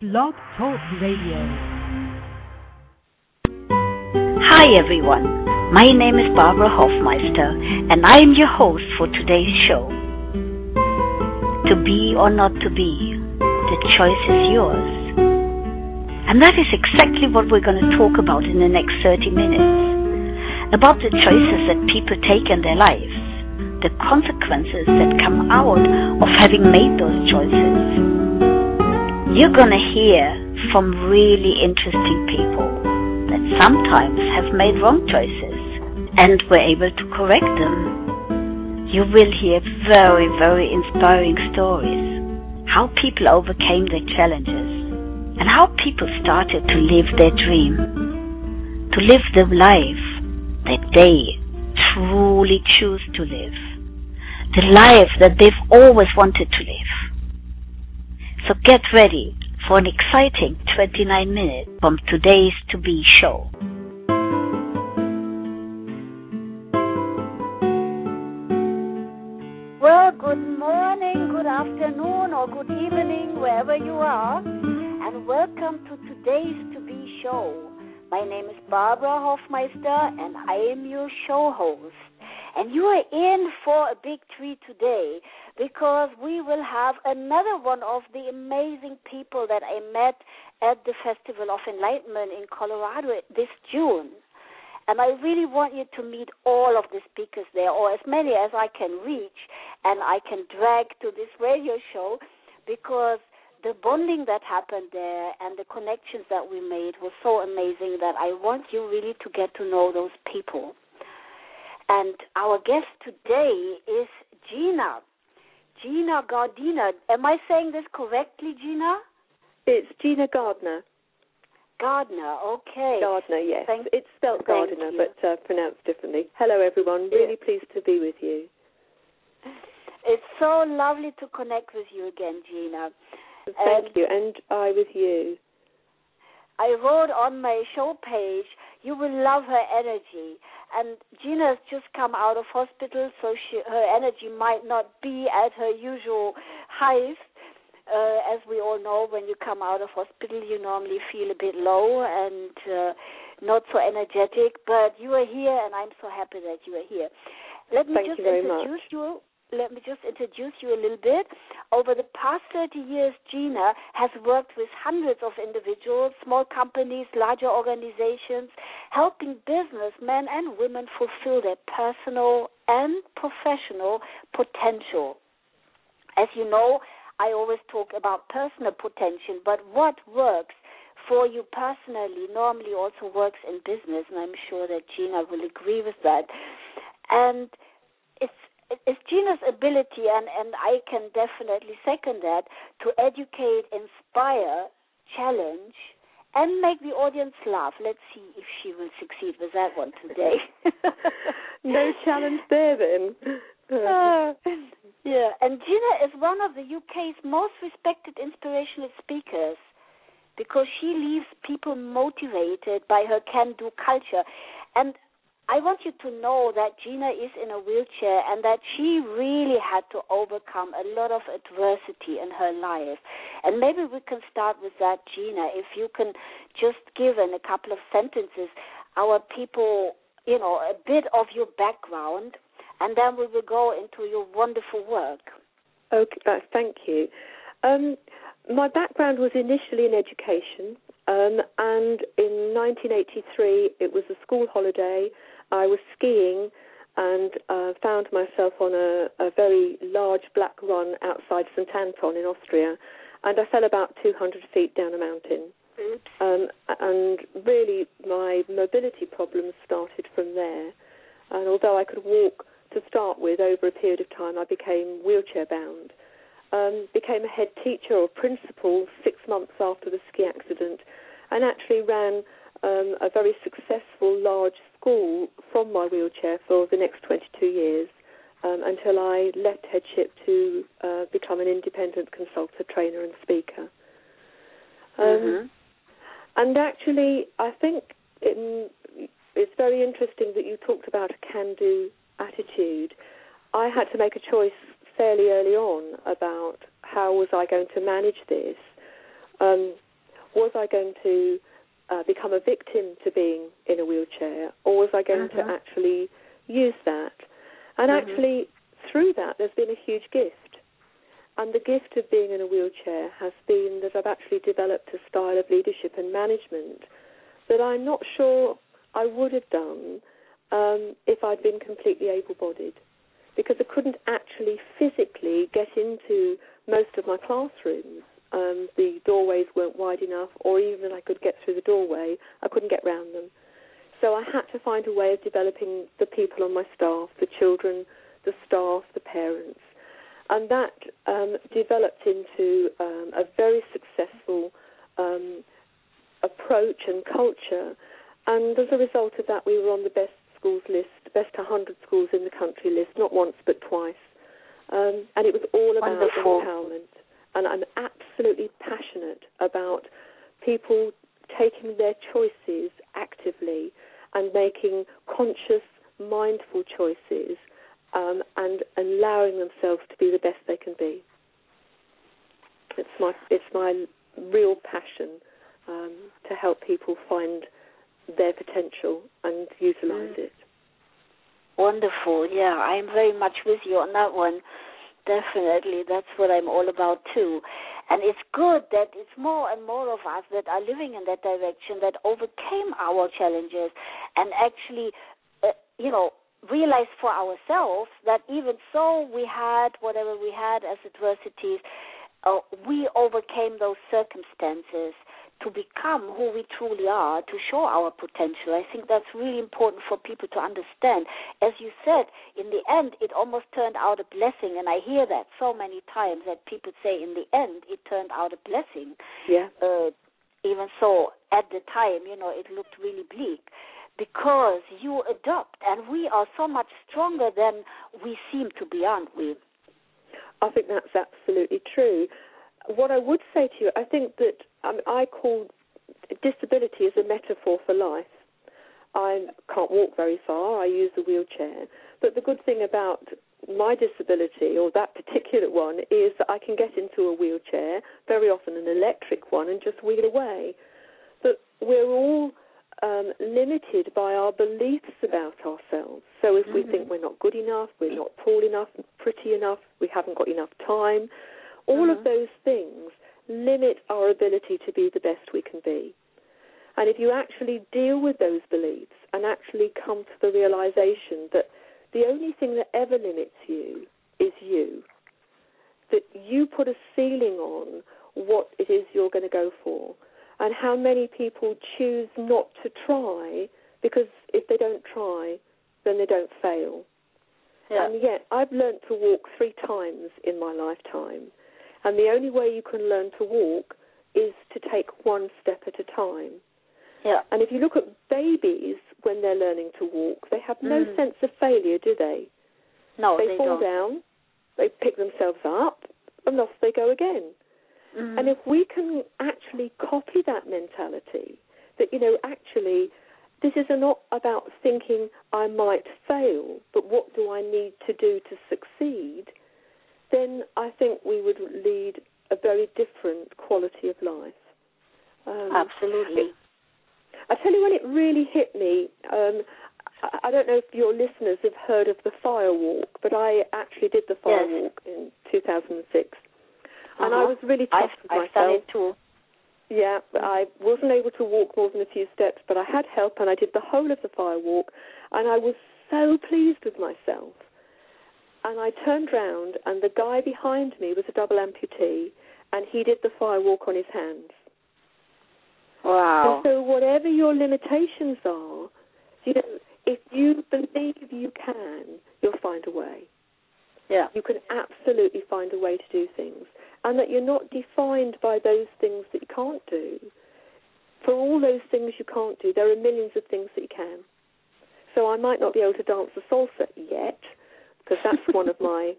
Blog Talk Radio. Hi everyone, my name is Barbara Hofmeister and I am your host for today's show. To be or not to be, the choice is yours. And that is exactly what we're going to talk about in the next 30 minutes. About the choices that people take in their lives, the consequences that come out of having made those choices. You're going to hear from really interesting people that sometimes have made wrong choices and were able to correct them. You will hear very, very inspiring stories, how people overcame their challenges and how people started to live their dream, to live the life that they truly choose to live, the life that they've always wanted to live. So get ready for an exciting 29 minutes from today's To Be show. Well, good morning, good afternoon, or good evening, wherever you are, and welcome to today's To Be show. My name is Barbara Hofmeister, and I am your show host. And you are in for a big treat today because we will have another one of the amazing people that I met at the Festival of Enlightenment in Colorado this June. And I really want you to meet all of the speakers there, or as many as I can reach and I can drag to this radio show, because the bonding that happened there and the connections that we made was so amazing that I want you really to get to know those people. And our guest today is Gina Gardiner. Am I saying this correctly, Gina? It's Gina Gardner. Gardner, okay. Gardner, yes. It's spelled Gardner, but pronounced differently. Hello, everyone. Really pleased to be with you. It's so lovely to connect with you again, Gina. Thank you, and I with you. I wrote on my show page, you will love her energy. And Gina has just come out of hospital, so her energy might not be at her usual highest. As we all know, when you come out of hospital, you normally feel a bit low and not so energetic. But you are here, and I'm so happy that you are here. Let me just introduce you a little bit. Over the past 30 years, Gina has worked with hundreds of individuals, small companies, larger organizations, helping businessmen and women fulfill their personal and professional potential. As you know, I always talk about personal potential, but what works for you personally normally also works in business, and I'm sure that Gina will agree with that. And it's Gina's ability, and I can definitely second that, to educate, inspire, challenge, and make the audience laugh. Let's see if she will succeed with that one today. No challenge there, then. Yeah, and Gina is one of the UK's most respected inspirational speakers because she leaves people motivated by her can-do culture. And I want you to know that Gina is in a wheelchair and that she really had to overcome a lot of adversity in her life. And maybe we can start with that, Gina, if you can just give in a couple of sentences our people, a bit of your background, and then we will go into your wonderful work. Okay, thank you. My background was initially in education, and in 1983 it was a school holiday. I was skiing and found myself on a very large black run outside St. Anton in Austria, and I fell about 200 feet down a mountain. And really my mobility problems started from there. And although I could walk to start with, over a period of time I became wheelchair bound. Became a head teacher or principal 6 months after the ski accident, and actually ran a very successful large school from my wheelchair for the next 22 years until I left headship to become an independent consultant, trainer and speaker. And actually, I think it's very interesting that you talked about a can-do attitude. I had to make a choice fairly early on about how was I going to manage this. was I going to become a victim to being in a wheelchair, or was I going to actually use that? And actually, through that, there's been a huge gift. And the gift of being in a wheelchair has been that I've actually developed a style of leadership and management that I'm not sure I would have done if I'd been completely able-bodied, because I couldn't actually physically get into most of my classrooms. The doorways weren't wide enough, or even if I could get through the doorway, I couldn't get round them. So I had to find a way of developing the people on my staff, the children, the staff, the parents. And that developed into a very successful approach and culture. And as a result of that, we were on the best schools list, best 100 schools in the country list, not once but twice. And it was all about empowerment. And I'm absolutely passionate about people taking their choices actively and making conscious, mindful choices and allowing themselves to be the best they can be. It's my real passion to help people find their potential and utilize it. Wonderful. Yeah, I'm very much with you on that one. Definitely. That's what I'm all about, too. And it's good that it's more and more of us that are living in that direction, that overcame our challenges and actually, realized for ourselves that even so we had whatever we had as adversities, we overcame those circumstances to become who we truly are, to show our potential. I think that's really important for people to understand. As you said, in the end, it almost turned out a blessing, and I hear that so many times that people say in the end it turned out a blessing. Yeah. Even so, at the time, it looked really bleak. Because you adopt, and we are so much stronger than we seem to be, aren't we? I think that's absolutely true. What I would say to you, I think that I call disability as a metaphor for life. I can't walk very far. I use a wheelchair. But the good thing about my disability, or that particular one, is that I can get into a wheelchair, very often an electric one, and just wheel away. But we're all limited by our beliefs about ourselves. So if we think we're not good enough, we're not tall enough, pretty enough, we haven't got enough time, all of those things limit our ability to be the best we can be. And if you actually deal with those beliefs and actually come to the realization that the only thing that ever limits you is you, that you put a ceiling on what it is you're going to go for, and how many people choose not to try because if they don't try, then they don't fail. Yeah. And yet I've learnt to walk 3 times in my lifetime. And the only way you can learn to walk is to take one step at a time. Yeah. And if you look at babies when they're learning to walk, they have no sense of failure, do they? No, they fall down, they pick themselves up, and off they go again. And if we can actually copy that mentality, that, actually this is not about thinking I might fail, but what do I need to do to succeed, then I think we would lead a very different quality of life. Absolutely. I tell you when it really hit me, I don't know if your listeners have heard of the Fire Walk, but I actually did the Fire Walk in 2006. And I was really tough with myself. I've done it too. Yeah, I wasn't able to walk more than a few steps, but I had help, and I did the whole of the Fire Walk, and I was so pleased with myself. And I turned round, and the guy behind me was a double amputee, and he did the Fire Walk on his hands. Wow. And so whatever your limitations are, if you believe you can, you'll find a way. Yeah. You can absolutely find a way to do things. And that you're not defined by those things that you can't do. For all those things you can't do, there are millions of things that you can. So I might not be able to dance the salsa yet, because that's one of my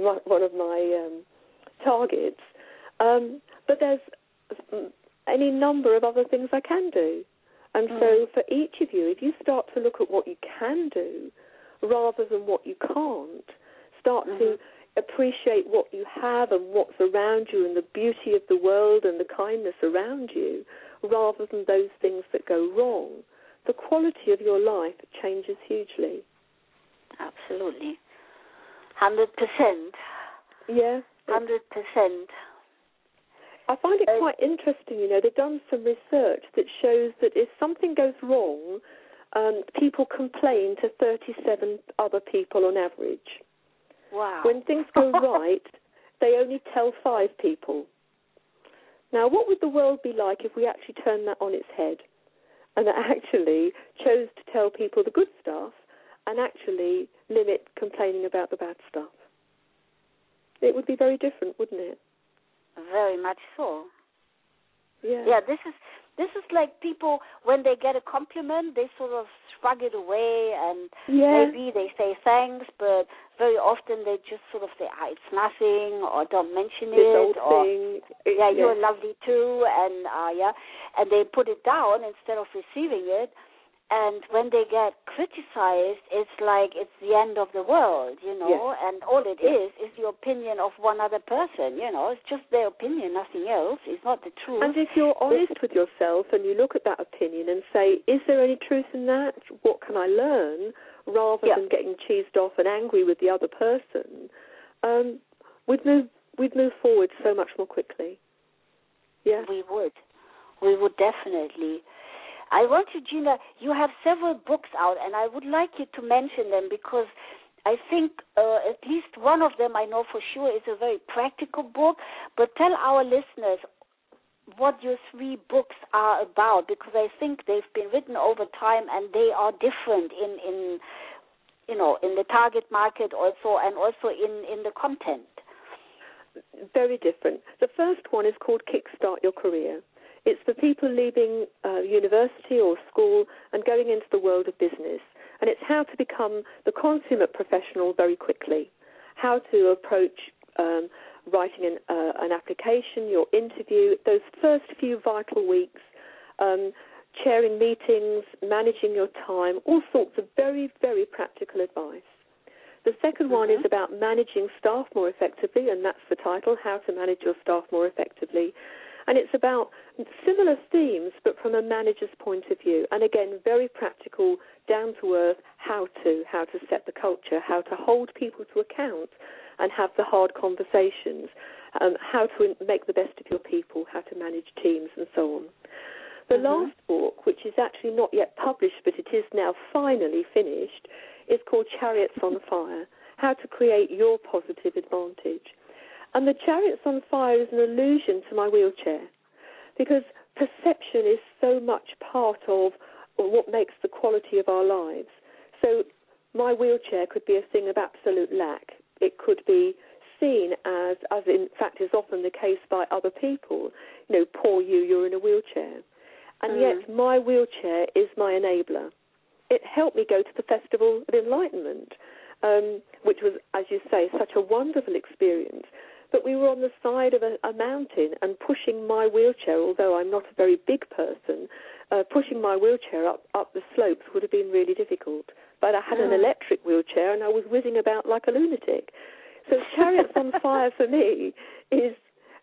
targets. But there's any number of other things I can do. And so for each of you, if you start to look at what you can do rather than what you can't, start to appreciate what you have and what's around you and the beauty of the world and the kindness around you, rather than those things that go wrong, the quality of your life changes hugely. Absolutely. 100%. Yeah. 100%. I find it quite interesting, they've done some research that shows that if something goes wrong, people complain to 37 other people on average. Wow. When things go right, they only tell 5 people. Now, what would the world be like if we actually turned that on its head and actually chose to tell people the good stuff and actually limit complaining about the bad stuff? It would be very different, wouldn't it? Very much so. Yeah. Yeah, this is like people, when they get a compliment, they sort of shrug it away, and maybe they say thanks, but very often they just sort of say, it's nothing, or don't mention this it, old or thing. you're lovely too, and and they put it down instead of receiving it. And when they get criticized, it's like it's the end of the world, and all it is the opinion of one other person, it's just their opinion, nothing else. It's not the truth. And if you're honest with yourself and you look at that opinion and say, is there any truth in that? What can I learn? Rather than getting cheesed off and angry with the other person, we'd move forward so much more quickly. Yeah. We would definitely. I want you, Gina, you have several books out, and I would like you to mention them because I think at least one of them I know for sure is a very practical book. But tell our listeners what your 3 books are about, because I think they've been written over time and they are different in the target market also, and also in the content. Very different. The first one is called Kickstart Your Career. It's for people leaving university or school and going into the world of business. And it's how to become the consummate professional very quickly, how to approach writing an application, your interview, those first few vital weeks, chairing meetings, managing your time, all sorts of very, very practical advice. The second one is about managing staff more effectively, and that's the title, How to Manage Your Staff More Effectively. And it's about similar themes, but from a manager's point of view. And again, very practical, down to earth, how to set the culture, how to hold people to account and have the hard conversations, how to make the best of your people, how to manage teams, and so on. The last book, which is actually not yet published, but it is now finally finished, is called Chariots on Fire, How to Create Your Positive Advantage. And the Chariots on Fire is an allusion to my wheelchair, because perception is so much part of what makes the quality of our lives. So my wheelchair could be a thing of absolute lack. It could be seen as in fact is often the case by other people, poor you're in a wheelchair. And yet my wheelchair is my enabler. It helped me go to the Festival of Enlightenment, which was, as you say, such a wonderful experience. But we were on the side of a mountain, and pushing my wheelchair, although I'm not a very big person, pushing my wheelchair up the slopes would have been really difficult. But I had an electric wheelchair, and I was whizzing about like a lunatic. So Chariots on Fire for me is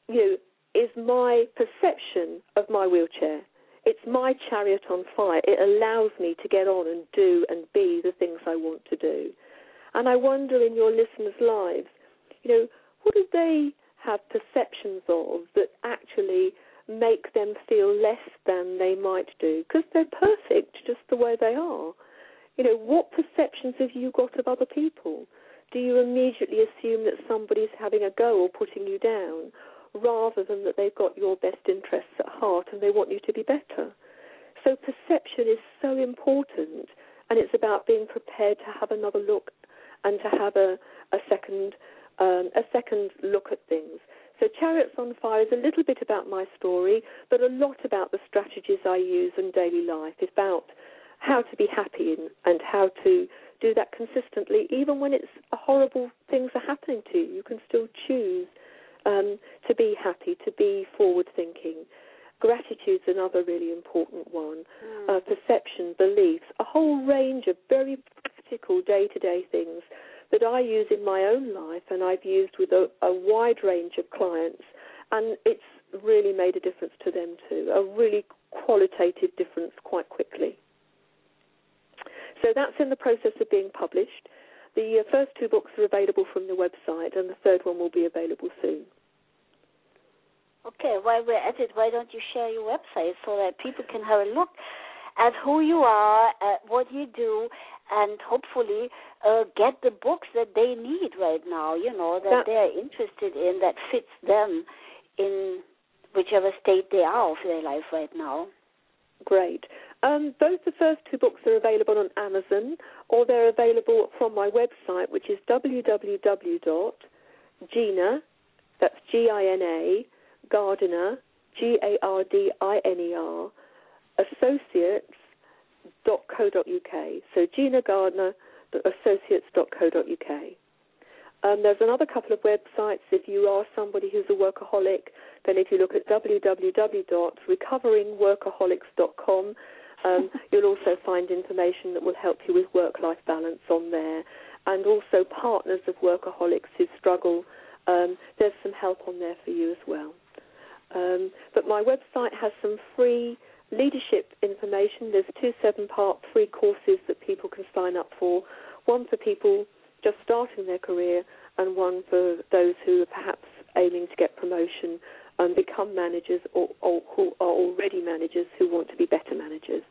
my perception of my wheelchair. It's my chariot on fire. It allows me to get on and do and be the things I want to do. And I wonder in your listeners' lives, what do they have perceptions of that actually make them feel less than they might do? Because they're perfect just the way they are. What perceptions have you got of other people? Do you immediately assume that somebody's having a go or putting you down, rather than that they've got your best interests at heart and they want you to be better? So perception is so important, and it's about being prepared to have another look and to have a second look at things. So Chariots on Fire is a little bit about my story, but a lot about the strategies I use in daily life. It's about how to be happy and how to do that consistently, even when it's horrible things are happening to you. You can still choose to be happy, to be forward-thinking. Gratitude's another really important one. Perception, beliefs, a whole range of very practical day-to-day things that I use in my own life, and I've used with a wide range of clients, and it's really made a difference to them too, a really qualitative difference quite quickly. So that's in the process of being published. The first 2 books are available from the website, and the third one will be available soon. Okay, while we're at it, why don't you share your website so that people can have a look at who you are, at what you do, and hopefully get the books that they need right now, that they're interested in, that fits them in whichever state they are of their life right now. Great. Both the first 2 books are available on Amazon, or they're available from my website, which is www.Gina, that's Gina, Gardiner, Gardiner, associates.co.uk. So Gina Gardiner, associates.co.uk. There's another couple of websites. If you are somebody who's a workaholic, then if you look at www.recoveringworkaholics.com, you'll also find information that will help you with work-life balance on there. And also partners of workaholics who struggle, there's some help on there for you as well. But my website has some free leadership information. There's 2 7-part free courses that people can sign up for, one for people just starting their career and one for those who are perhaps aiming to get promotion and become managers, or who are already managers who want to be better managers.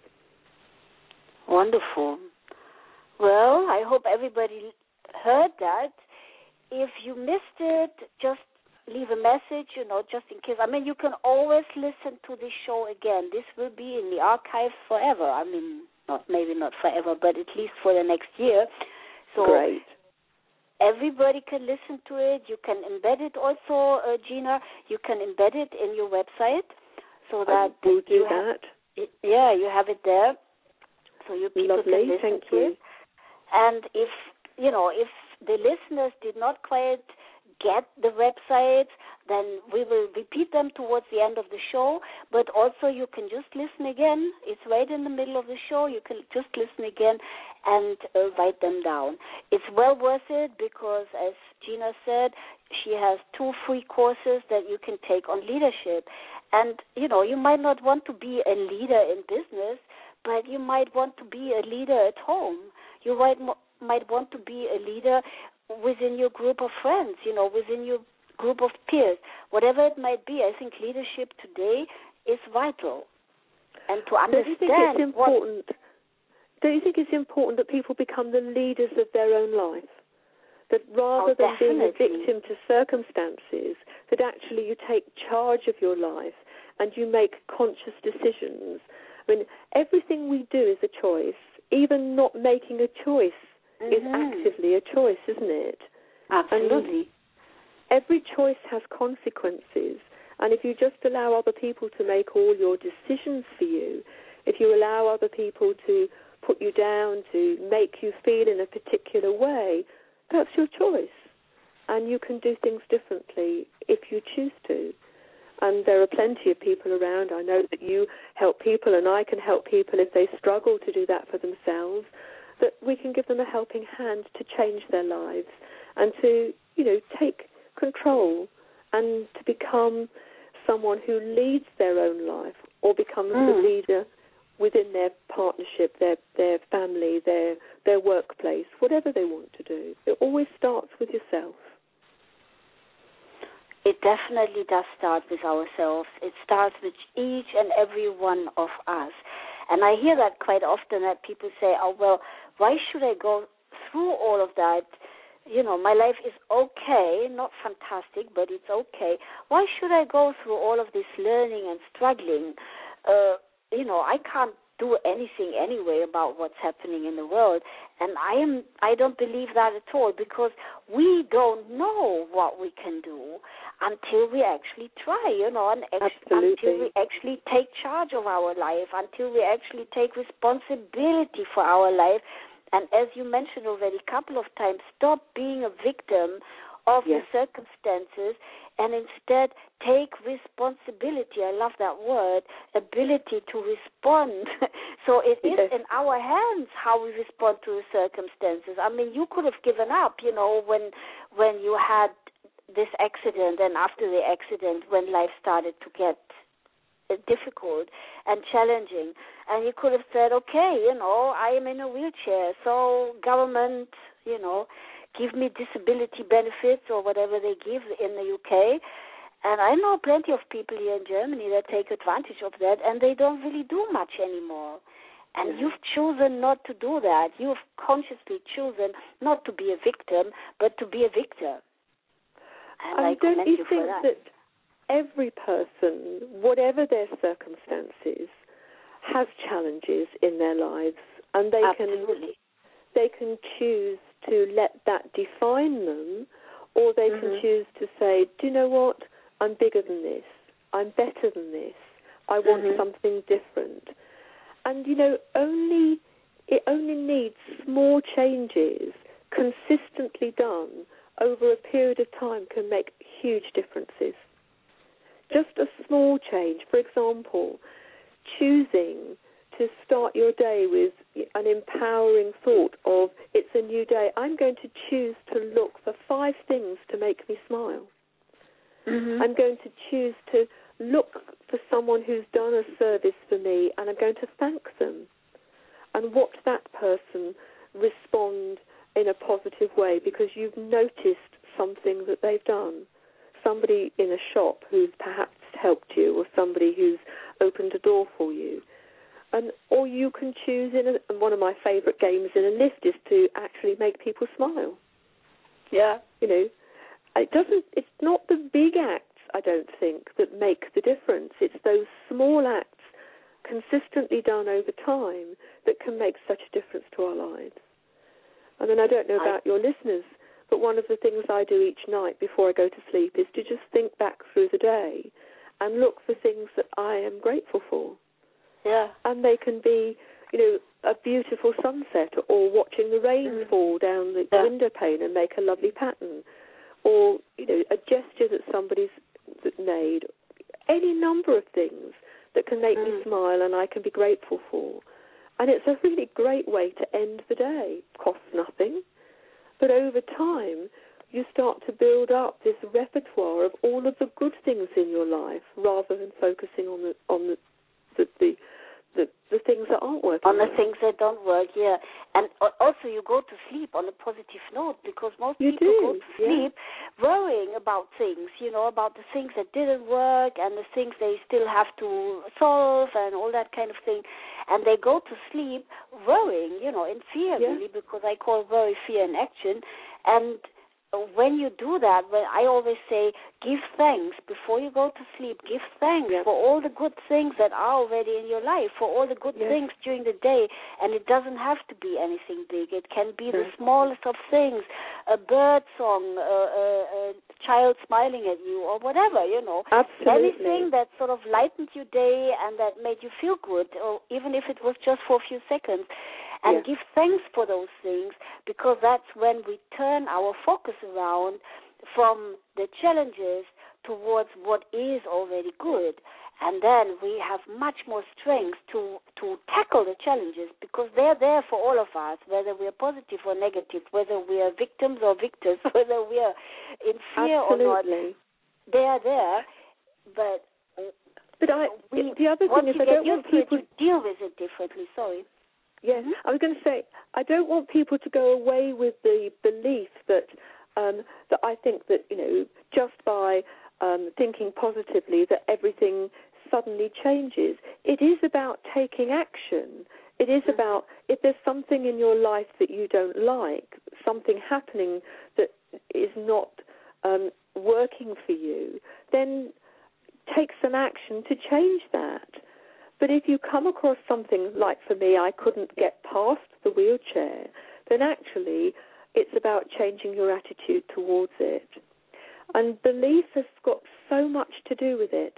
Wonderful. Well, I hope everybody heard that. If you missed it, just leave a message, just in case. I mean, you can always listen to this show again. This will be in the archives forever. I mean, maybe not forever, but at least for the next year. So great. Everybody can listen to it. You can embed it also, Gina. You can embed it in your website so that you have it there, so you people Lovely. can listen Thank to you. it. And if the listeners did not quite get the websites, then we will repeat them towards the end of the show. But also you can just listen again. It's right in the middle of the show. You can just listen again and write them down. It's well worth it because, as Gina said, she has 2 free courses that you can take on leadership. And, you might not want to be a leader in business, but you might want to be a leader at home. You might want to be a leader within your group of friends, within your group of peers. Whatever it might be, I think leadership today is vital. And to understand Do you think it's important that people become the leaders of their own life? That rather than being a victim to circumstances, that actually you take charge of your life and you make conscious decisions. I mean, everything we do is a choice. Even not making a choice is actively a choice, isn't it? Absolutely. And every choice has consequences. And if you just allow other people to make all your decisions for you, if you allow other people to put you down, to make you feel in a particular way, that's your choice. And you can do things differently if you choose to. And there are plenty of people around. I know that you help people and I can help people if they struggle to do that for themselves, that we can give them a helping hand to change their lives and to, take control and to become someone who leads their own life or becomes the leader within their partnership, their family, their workplace, whatever they want to do. It always starts with yourself. It definitely does start with ourselves. It starts with each and every one of us. And I hear that quite often, that people say, oh, well, why should I go through all of that? My life is okay, not fantastic, but it's okay. Why should I go through all of this learning and struggling? I can't do anything anyway about what's happening in the world. And I don't believe that at all, because we don't know what we can do until we actually try, and until we actually take charge of our life, until we actually take responsibility for our life. And as you mentioned already a couple of times, stop being a victim of the circumstances and instead take responsibility. I love that word, ability to respond. So it is in our hands how we respond to the circumstances. I mean, you could have given up, when you had this accident, and after the accident when life started to get difficult and challenging, and you could have said, okay, I am in a wheelchair, so government, give me disability benefits or whatever they give in the UK. And I know plenty of people here in Germany that take advantage of that, and they don't really do much anymore. And you've chosen not to do that. You've consciously chosen not to be a victim, but to be a victor. And I commend you for that. That every person, whatever their circumstances, has challenges in their lives, and they can choose to let that define them, or they can choose to say, do you know what? I'm bigger than this. I'm better than this. I want something different. And, it only needs small changes, consistently done, over a period of time can make huge differences. Just a small change. For example, choosing to start your day with an empowering thought of, it's a new day. I'm going to choose to look for 5 things to make me smile. I'm going to choose to look for someone who's done a service for me, and I'm going to thank them and watch that person respond in a positive way because you've noticed something that they've done. Somebody in a shop who's perhaps helped you, or somebody who's opened a door for you. Or you can choose, one of my favourite games in a lift is to actually make people smile. Yeah. It's not the big acts, I don't think, that make the difference. It's those small acts consistently done over time that can make such a difference to our lives. And then I don't know about your listeners, but one of the things I do each night before I go to sleep is to just think back through the day and look for things that I am grateful for. Yeah. And they can be, a beautiful sunset, or watching the rain fall down the window pane and make a lovely pattern, or, a gesture that somebody's made. Any number of things that can make me smile and I can be grateful for. And it's a really great way to end the day. It costs nothing. But over time, you start to build up this repertoire of all of the good things in your life, rather than focusing on the things that aren't working. On the things that don't work, yeah. And also you go to sleep on a positive note, because most people go to sleep worrying about things, about the things that didn't work and the things they still have to solve and all that kind of thing. And they go to sleep worrying, in fear, really, because I call worry fear in action. And when you do that, I always say, give thanks before you go to sleep. Give thanks for all the good things that are already in your life, for all the good things during the day. And it doesn't have to be anything big. It can be the smallest of things, a bird song, a child smiling at you, or whatever, Absolutely. Anything that sort of lightened your day and that made you feel good, or even if it was just for a few seconds. And give thanks for those things, because that's when we turn our focus around from the challenges towards what is already good. And then we have much more strength to tackle the challenges, because they're there for all of us, whether we are positive or negative, whether we are victims or victors, whether we are in fear or not. They are there, but the other thing is I don't want people to deal with it differently. Sorry. Yes, I was going to say, I don't want people to go away with the belief that I think that, just by thinking positively that everything suddenly changes. It is about taking action. It is about, if there's something in your life that you don't like, something happening that is not working for you, then take some action to change that. But if you come across something like, for me, I couldn't get past the wheelchair, then actually it's about changing your attitude towards it. And belief has got so much to do with it.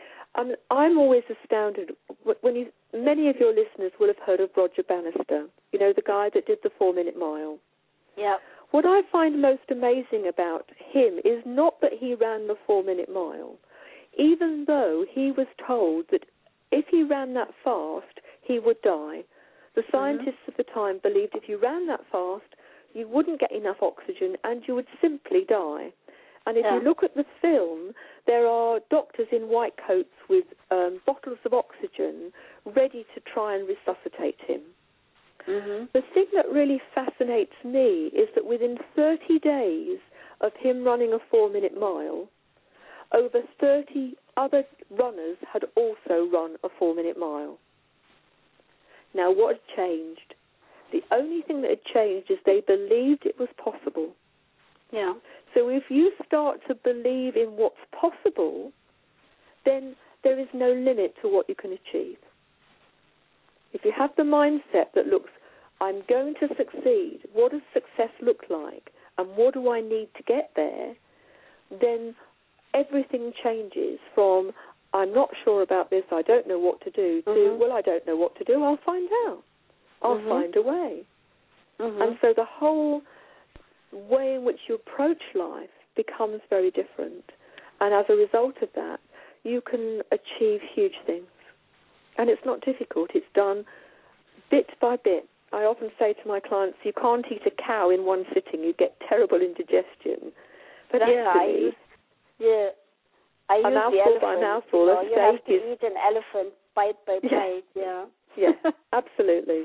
I'm always astounded when many of your listeners will have heard of Roger Bannister, the guy that did the 4-minute mile. Yeah. What I find most amazing about him is not that he ran the 4-minute mile, even though he was told that if he ran that fast, he would die. The scientists of the time believed if you ran that fast, you wouldn't get enough oxygen and you would simply die. And if you look at the film, there are doctors in white coats with bottles of oxygen ready to try and resuscitate him. The thing that really fascinates me is that within 30 days of him running a 4-minute mile, over 30 other runners had also run a 4-minute mile. Now, what had changed? The only thing that had changed is they believed it was possible. Yeah. So if you start to believe in what's possible, then there is no limit to what you can achieve. If you have the mindset that looks, I'm going to succeed, what does success look like, and what do I need to get there, then everything changes from, I'm not sure about this, I don't know what to do, to, well, I don't know what to do, I'll find out. I'll find a way. And so the whole way in which you approach life becomes very different. And as a result of that, you can achieve huge things. And it's not difficult. It's done bit by bit. I often say to my clients, you can't eat a cow in one sitting. You get terrible indigestion. But actually, I use mouthful the elephant, by mouthful, you have to eat an elephant bite by bite. Yeah, absolutely.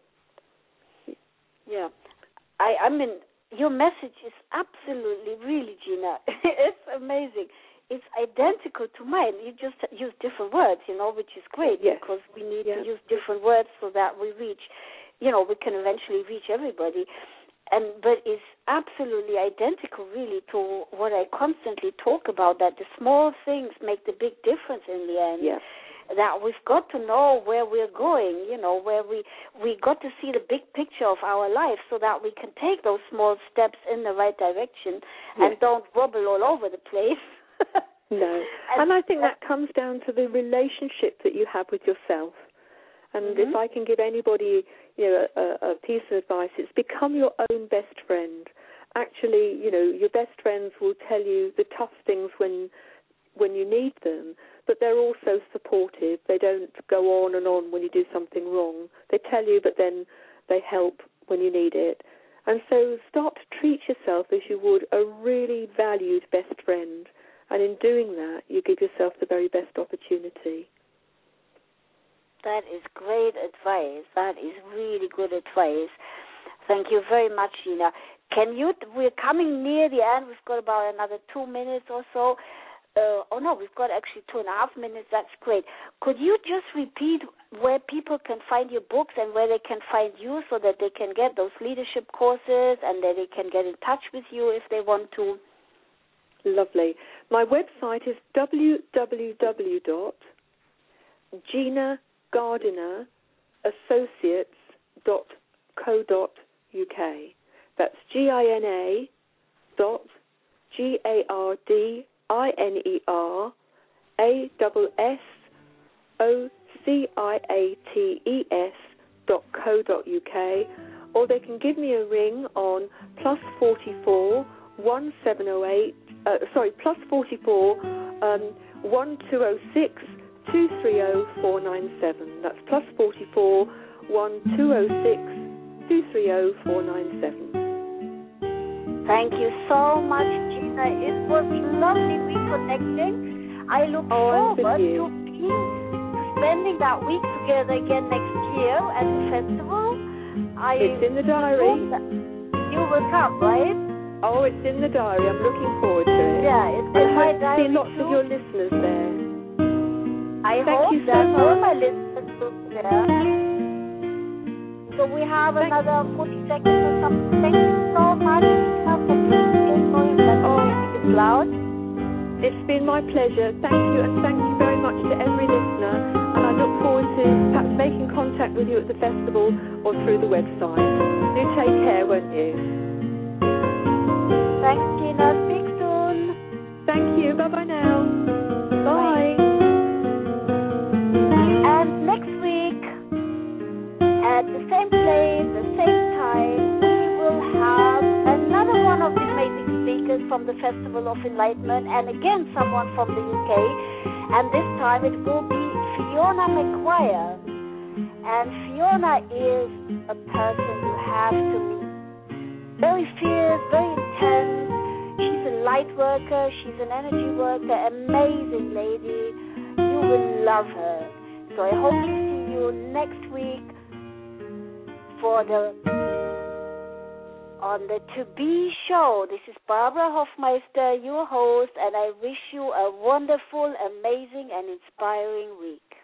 Yeah. I mean, your message is absolutely, really, Gina. It's amazing. It's identical to mine. You just use different words, which is great because we need to use different words so that we reach, we can eventually reach everybody. But it's absolutely identical, really, to what I constantly talk about, that the small things make the big difference in the end. Yeah. That we've got to know where we're going, where we got to see the big picture of our life so that we can take those small steps in the right direction and don't wobble all over the place. No. And I think that comes down to the relationship that you have with yourself. And if I can give anybody, a piece of advice, it's become your own best friend. Actually, your best friends will tell you the tough things when you need them, but they're also supportive. They don't go on and on when you do something wrong. They tell you, but then they help when you need it. And so start to treat yourself as you would a really valued best friend. And in doing that, you give yourself the very best opportunity. That is great advice. That is really good advice. Thank you very much, Gina. We're coming near the end. We've got about another 2 minutes or so. We've got actually 2.5 minutes. That's great. Could you just repeat where people can find your books and where they can find you so that they can get those leadership courses and that they can get in touch with you if they want to? Lovely. My website is www.ginagardinerassociates.co.uk. That's GINAGARDINERASSOCIATES.co.uk, or they can give me a ring on +44 1708. +44 1206 230 497. That's +44 1206 230 497. Thank you so much, Gina. It was lovely reconnecting. I look forward to spending that week together again next year at the festival. It's in the diary. You will come, right? Oh, it's in the diary. I'm looking forward to it. Yeah, it's in my diary. I hope to see lots of your listeners there. I hope that all my listeners will be there. So we have another 40 seconds or something. Thank you so much for being so it's loud. It's been my pleasure. Thank you, and thank you very much to every listener. And I look forward to perhaps making contact with you at the festival or through the website. Do take care, won't you? Thanks, Gina. Speak soon. Thank you. Bye-bye now. Bye. And next week, at the same place, the same time, we will have from the Festival of Enlightenment, and again someone from the UK, and this time it will be Fiona McGuire. And Fiona is a person you have to meet. Very fierce, very intense. She's a light worker, she's an energy worker, amazing lady. You will love her. So I hope to see you next week on the To Be show. This is Barbara Hofmeister, your host, and I wish you a wonderful, amazing, and inspiring week.